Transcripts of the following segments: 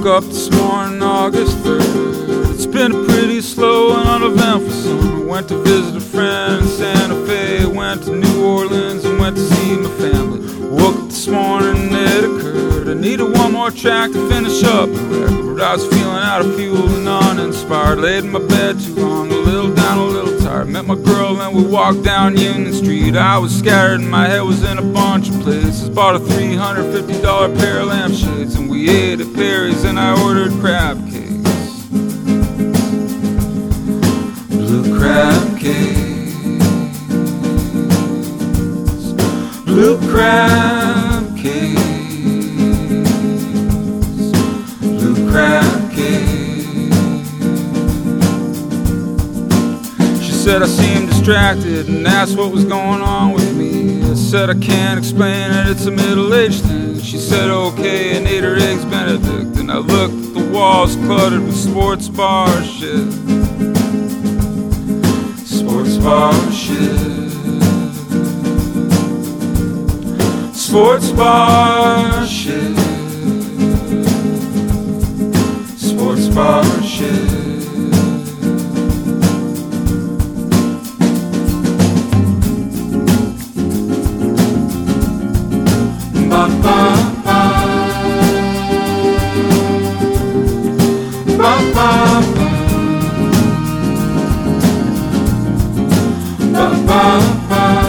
Woke up this morning, August 3rd. It's been a pretty slow and uneventful summer. Went to visit a friend in Santa Fe. Went to New Orleans and went to see my family. Woke up this morning and it occurred I needed one more track to finish up the record. But I was feeling out of fuel and uninspired. Laid in my bed too long, a little down, a little tired. Met my girl and we walked down Union Street. I was scattered and my head was in a bunch of places. Bought a $350 pair of lampshades and we ate at Perry's and I ordered crab cakes. Blue crab cakes. Blue crab cakes. Blue crab cakes. She said I seemed distracted and asked what was going on with me. I said I can't explain it, it's a middle-aged thing. She said okay and ate her eggs Benedict. And I looked at the walls cluttered with sports bar shit. Sports bar shit. Sports bar shit. Sports bar shit. Ba ba ba. Ba ba ba. Ba ba ba.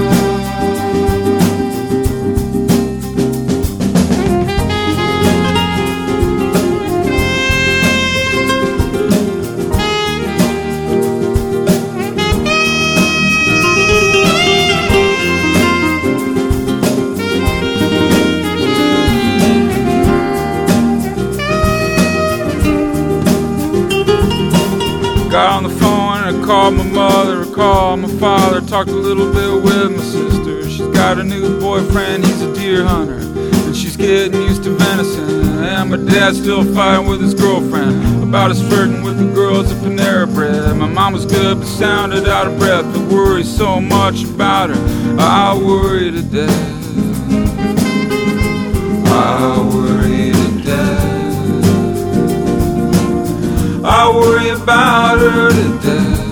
Got on the phone and I called my mother, I called my father, talked a little bit with my sister. She's got a new boyfriend, he's a deer hunter, and she's getting used to venison. And my dad's still fighting with his girlfriend about his flirting with the girls at Panera Bread. My mom was good but sounded out of breath. I worry so much about her, I worry to death. I worry to death. I worry about her to death.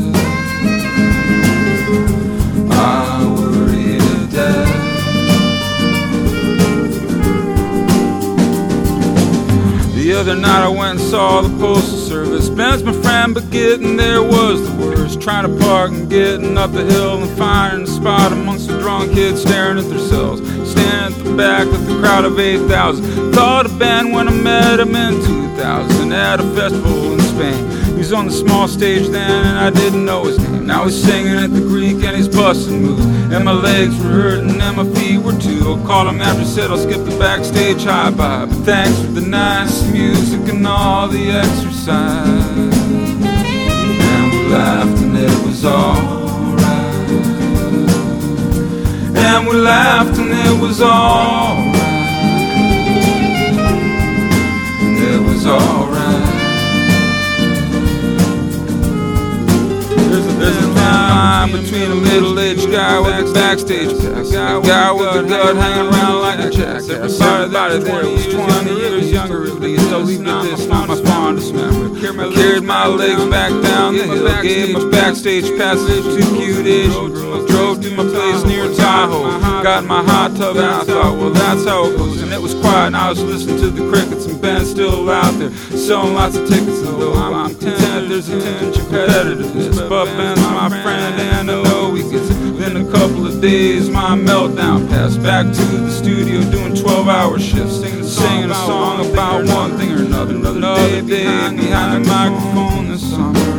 I worry to death. The other night I went and saw the Postal Service. Ben's my friend, but getting there was the worst. Trying to park and getting up the hill and finding a spot amongst the drunk kids staring at themselves. Standing at the back with a crowd of 8,000. Thought of Ben when I met him in 2000 at a festival in Spain. He was on the small stage then and I didn't know his name. Now he's singing at the Greek and he's busting moves. And my legs were hurting and my feet were too. I called him after, said I'll skip the backstage high bye. But thanks for the nice music and all the exercise. And we laughed and it was alright. And we laughed and it was alright. And it was alright. There's a line between a middle-aged guy with a backstage pass, a guy with a gut hanging around like a jackass. Everybody there was 20 years younger at least. I'll leave it this, not my fondest memory. I carried my legs back down the hill, gave my backstage passes to two cute Asian girls. Drove to my place near Tahoe, got in my hot tub and I thought, well that's how it goes. And it was quiet and I was listening to the crickets and Ben's still out there selling lots of tickets. And though I'm content, there's a tinge of competitiveness, but Ben's my friend and I know he gets it. Within a couple of days my meltdown passed. Back to the studio doing 12-hour shifts, singing a song about one thing or another. Another day behind the microphone this summer.